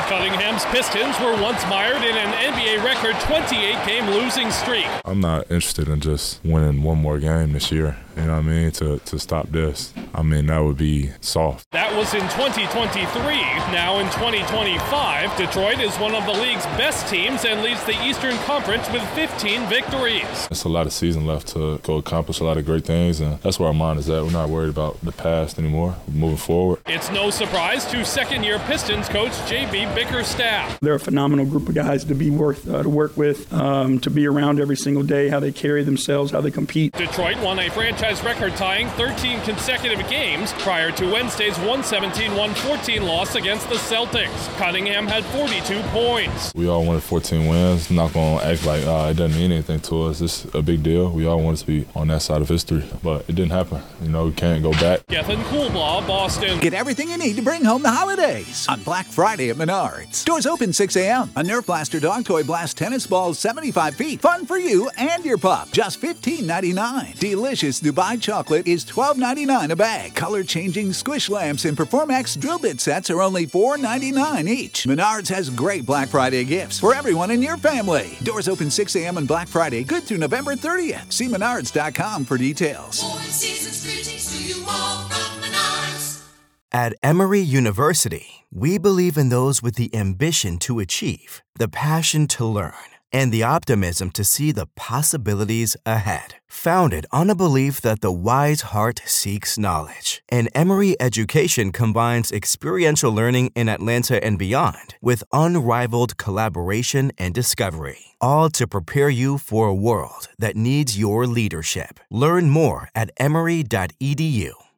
Cunningham's Pistons were once mired in an NBA record 28-game losing streak. I'm not interested in just winning one more game this year, you know what I mean, to stop this. I mean, that would be soft. That was in 2023. Now in 2025, Detroit is one of the league's best teams and leads the Eastern Conference with 15 victories. It's a lot of season left to go accomplish a lot of great things, and that's where our mind is at. We're not worried about the past anymore. We're moving forward. It's no surprise to second-year Pistons coach J.B. Bickerstaff. They're a phenomenal group of guys to be worth to work with, to be around every single day, how they carry themselves, how they compete. Detroit won a franchise record-tying 13 consecutive games prior to Wednesday's 117-114 loss against the Celtics. Cunningham had 42 points. We all wanted 14 wins. I'm not going to act like it doesn't mean anything to us. It's a big deal. We all wanted to be on that side of history, but it didn't happen. You know, we can't go back. Gethin Coolbaugh, Boston. Get everything you need to bring home the holidays on Black Friday at Menards. Doors open 6 a.m. A Nerf Blaster Dog Toy Blast tennis ball 75 feet. Fun for you and your pup. Just $15.99. Delicious Dubai chocolate is $12.99 a bag. Color-changing squish lamps and Performax drill bit sets are only $4.99 each. Menards has great Black Friday gifts for everyone in your family. Doors open 6 a.m. on Black Friday, good through November 30th. See menards.com for details. At Emory University, we believe in those with the ambition to achieve, the passion to learn, and the optimism to see the possibilities ahead. Founded on a belief that the wise heart seeks knowledge, and Emory education combines experiential learning in Atlanta and beyond with unrivaled collaboration and discovery, all to prepare you for a world that needs your leadership. Learn more at emory.edu.